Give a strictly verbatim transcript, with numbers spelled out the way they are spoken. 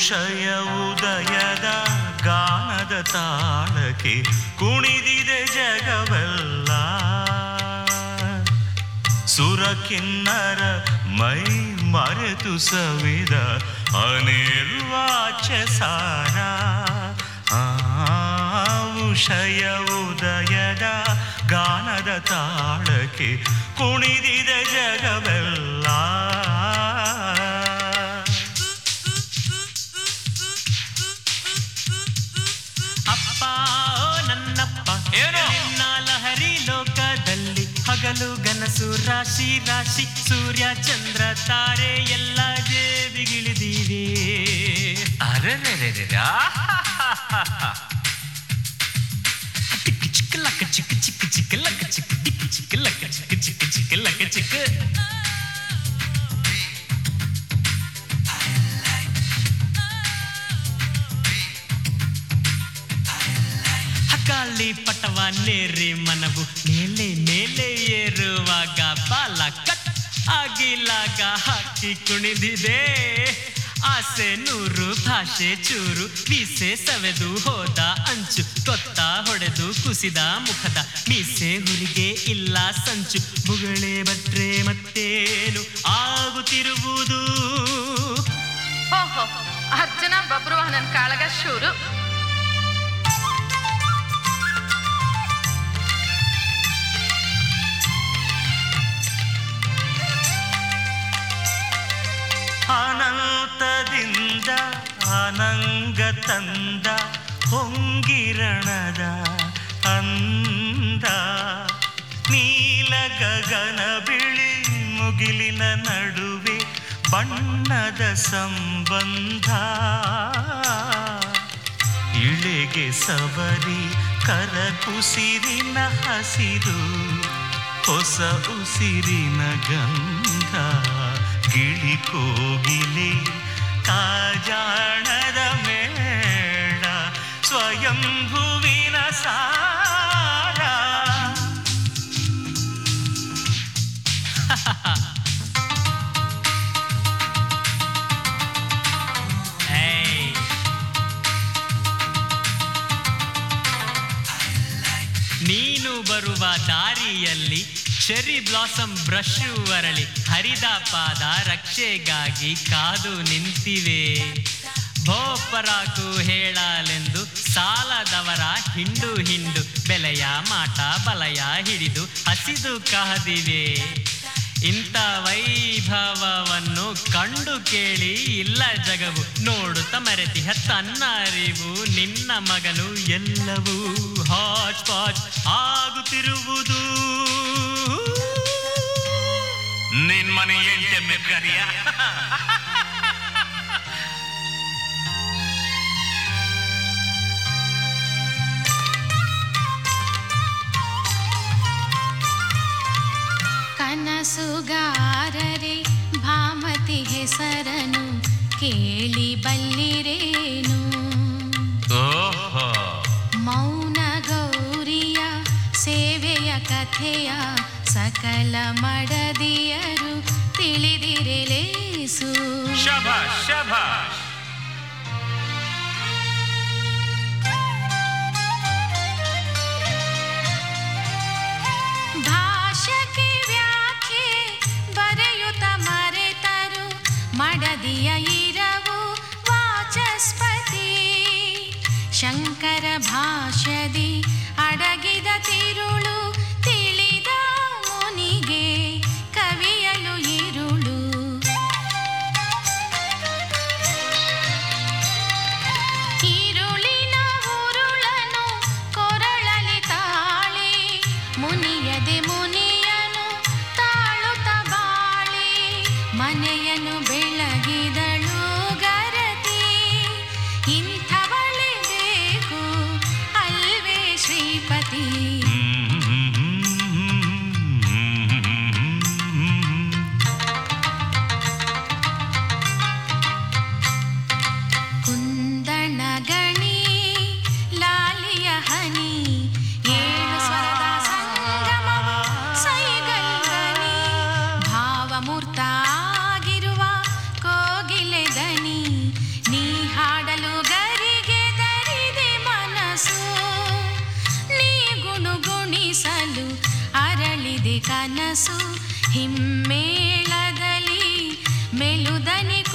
ಉಷಯ ಉದಯದ ಗಾನದ ತಾಳಕ್ಕೆ ಕುಣಿದಿದೆ ಜಗವೆಲ್ಲ. ಸುರಕಿನ್ನರ ಮೈ ಮರೆತು ಸವಿದ ಅನಿರ್ವಾಚ್ಯ ಸಾರ. ಆ ಉಷಯ ಉದಯದ ಗಾನದ ತಾಳಕ್ಕೆ ಕುಣಿದಿದೆ ಜಗವೆಲ್ಲ. ಅಪ್ಪ ನನ್ನಪ್ಪ ನಿನ್ನ ಲಹರಿ ಲೋಕದಲ್ಲಿ ಹಗಲು ಗನಸು ರಾಶಿ ರಾಶಿ ಸೂರ್ಯ ಚಂದ್ರ ತಾರೆ ಎಲ್ಲ ದೇವಿಗಿಳಿದಿವೆ. ಅರೆ ಟಿಕ್ ಚಿಕ್ಕ ಲಕ್ಕ ಚಿಕ್ಕ ಚಿಕ್ಕ ಚಿಕ್ಕ ಲಕ್ಕ ಚಿಕ್ಕ ಟಿಕ್ ಚಿಕ್ಕ ಲಕ್ಕ ಚಿಕ್ಕ ಚಿಕ್ಕ ಚಿಕ್ಕ ಲಕ್ಕ ಚಿಕ್ಕ. ಹಕ್ಕಾಲಿ ಪಟವ ನೇರಿ ಮನವು ಮೇಲೆ ಮೇಲೆ ಏರುವಾಗ ಬಾಲ ಕಟ್ ಆಗಿಲಾಗ ಹಾಕಿ ಕುಣಿದಿದೆ. ಆಸೆ ನೂರು ಭಾಷೆ ಚೂರು ಮೀಸೆ ಸವೆದು ಹೋದ ಅಂಚು ಕೊತ್ತ ಹೊಡೆದು ಕುಸಿದ ಮುಖದ ಮೀಸೆ ಹುರಿಗೆ ಇಲ್ಲ ಸಂಚು. ಬುಗಳೆ ಬಟ್ರೆ ಮತ್ತೇನು ಆಗುತ್ತಿರುವುದು. ಓಹೋ ಅರ್ಜುನ ಬಬ್ರುವಾಹನನ್ ಕಾಳಗ ಶೂರು. ಅನಂತದಿಂದ ಅನಂಗ ತಂದ ಹೊಂಗಿರಣದ ಅಂದ. ನೀಲ ಗಗನ ಬಿಳಿ ಮುಗಿಲಿನ ನಡುವೆ ಬಣ್ಣದ ಸಂಬಂಧ. ಇಳೆಗೆ ಸವರಿ ಕರಕುಸಿರಿನ ಹಸಿರು ಹೊಸ ಉಸಿರಿನ ಗಂಧ. ಗಿಳಿ ಕೋಗಿಲೆ ಕಾಜಾಣದ ಮೇಳ ಸ್ವಯಂಭುವಿನ ಸಾರ. ನೀನು ಬರುವ ದಾರಿಯಲ್ಲಿ ಚೆರಿ ಬ್ಲಾಸಮ್ ಬ್ರಷು ಅರಳಿ ಹರಿದ ಪಾದ ರಕ್ಷೆಗಾಗಿ ಕಾದು ನಿಂತಿವೆ. ಭೋಪರಾಕು ಹೇಳಲೆಂದು ಸಾಲದವರ ಹಿಂಡು ಹಿಂಡು ಬೆಲೆಯ ಮಾಟ ಬಲಯ ಹಿಡಿದು ಹಸಿದು ಕಾದಿವೆ. ಇಂಥ ವೈಭವವನ್ನು ಕಂಡು ಕೇಳಿ ಇಲ್ಲ ಜಗವು ನೋಡುತ್ತ ಮರೆತಿಹ ತನ್ನ ಅರಿವು. ನಿನ್ನ ಮಗನು ಎಲ್ಲವೂ ಹಾಚ್ ಪಾಚ್ ಆಗುತ್ತಿರುವುದು. ನಿನ್ ಮನೆ ಎಂಟೆಮ್ಮೆ ಕರಿಯ. ಕನಸುಗಾರರೆ ಭಾಮತಿ ಹೆಸರನು ಕೇಳಿ ಬಲ್ಲಿರೇನು. ಮೌನ ಗೌರಿಯ ಸೇವೆಯ ಕಥೆಯ ಸಕಲ ಮಡದಿಯರು ತಿಳಿದಿರಲೇಸು. ಶಭಾಷ್ ಶಭಾಷ್. ಭಾಷೆಗೆ ವ್ಯಾಖ್ಯೆ ಬರೆಯುತ್ತ ಮರೆತರು ಮಡದಿಯ ಇರವು ವಾಚಸ್ಪತಿ. ಶಂಕರ ಭಾಷ್ಯದಿ ಅಡಗಿದ ತಿರುಳು ತಿಳಿದ ಮುನಿಗೆ ಕವಿಯಲು ಇರುಳು. ಈರುಳಿನ ಉರುಳನು ಕೊರಳಲಿ ತಾಳಿ ಮುನಿಯದೆ ಮುನಿಯನು ತಾಳುತ್ತ ಬಾಳಿ. ಮನೆಯನ್ನು ಬೆಳಗಿದಳು ಗರತಿ ಇಂಥವಳೆ ಬೇಕು ಅಲ್ವೇ ಶ್ರೀಪತಿ. ಕುಂದಣ ಗಣಿ ಲಾಲಿಯ ಹನಿ ಏಳು ಸ್ವರದ ಸಂಗಮವು ಸೈಗಲ್ಗನಿ. ಭಾವಮೂರ್ತ ಆಗಿರುವ ಕೋಗಿಲೆ ದನಿ ನೀ ಕನಸು ಹಿಮ್ಮೇಳದಲ್ಲಿ ಮೆಲುದನಿ